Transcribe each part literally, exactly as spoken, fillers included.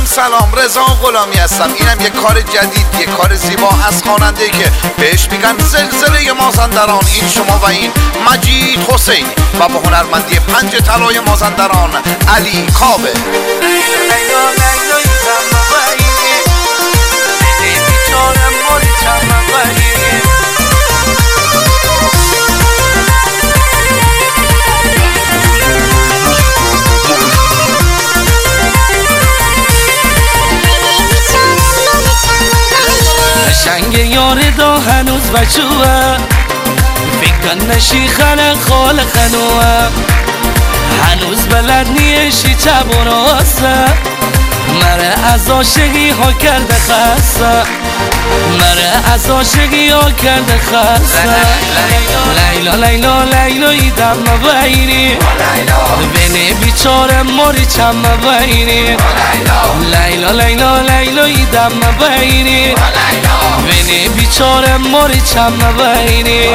سلام، رضا غلامی هستم. اینم یه کار جدید، یه کار زیبا از خواننده‌ای که بهش میگن زلزله مازندران. این شما و این مجید حسینی و با هنرمندی پنج طلای مازندران علی کاوه. قشنگ یار دا هنوز بچوه فکر نشی خانه خال خنوه هنوز بلد نیشی چپ و راسته مره از عاشقی ها کرده خسته مره از عاشقی ها کرده خسته لیلا لیلا لیلا ایدم مبینی بینه بیچاره موری چم مبینی لیلا لیلا لیلا ایدم مبینی بینه بیچاره موری چم مبینی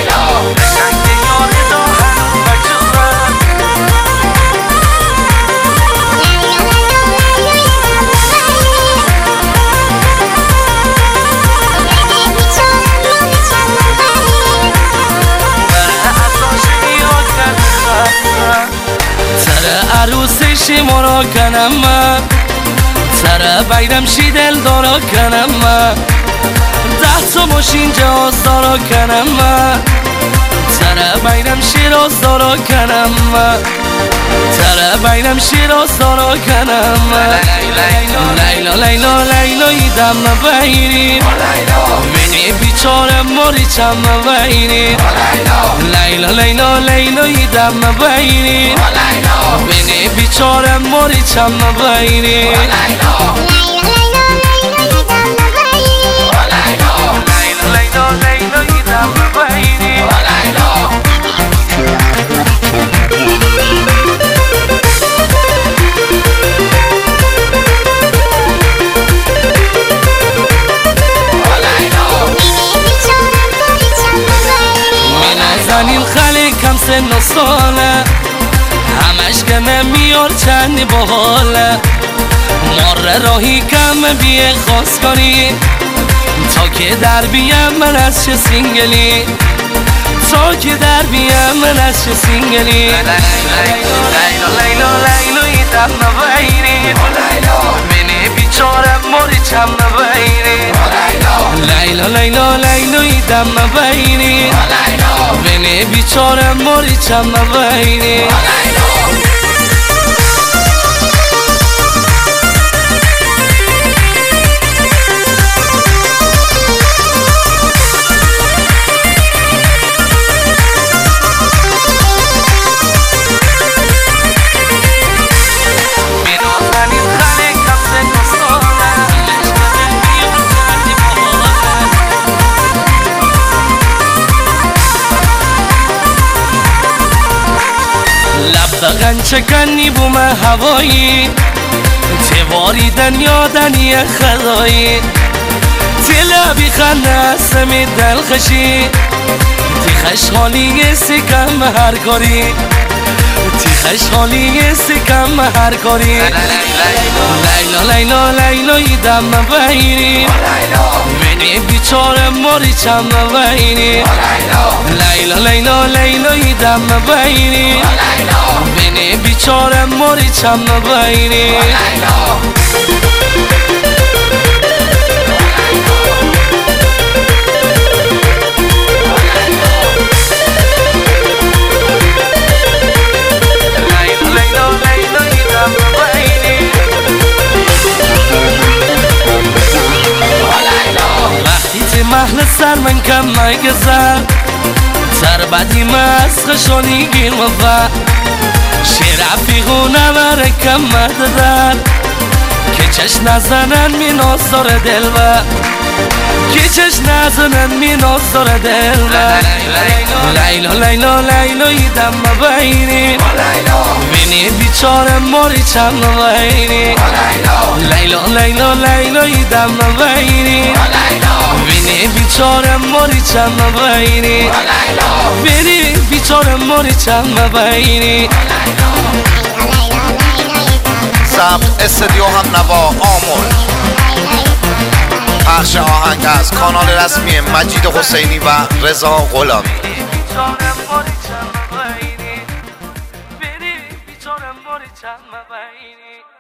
سر عروسش مرا کنم من سر بیرم شی دل دارا کنم من ده تا ماشین جهاز دارا کنم من سر بیرم شیراز دارا کنم من سر بیرم شیراز دارا کنم من لیلا لیلا لیلا ایدم مبینی بینی بیچاره موری چم مبینی لیلا لیلا لیلا ایدم مبینی بینی بیچاره موری چم مبینی زنین خالی کم سن و ساله همش گمه میار چندی باحاله مار راهی کم بیه خواست کنی تا که در بیم من از چه سینگلی تا که در بیم من از چه سینگلی لیلا لیلا لیلا ایدم مبینی بینی بیچاره موری چم مبینی لیلا لیلا لیلا ایدم مبینی بینی بیچاره موری چم مبینی دقن چکنی بوم هوایی تواریدن یادنی خدایی تلابی خنده سمی دلخشی تی خشحالی سکم هر کاری تی خشحالی سکم هر کاری لیلا لیلا لیلا ایدم مبینی بینی بیچاره موری چم مبینی لیلا لیلا لیلا ایدم مبینی بینی بیچاره موری چم مبینی محل سر من کم مگذر سر بدی مسخشانی گیر مفر شیر عفیقونه بره کم مددر که چش نزنن می نازدار دل و که چش نزنن می نازدار دل و لیلا لیلا لیلا ایدم مبینی بینی بیچاره موری چم مبینی لیلا لیلا لیلا ایدم مبینی بینی بیچاره موری چم مبینی بینی بیچاره موری چم مبینی سلام ضبط استدیو هم نوا آمل. پخش آهنگ از کانال رسمی مجید حسینی و رضا غلامی. بیچارم باری چند مبینی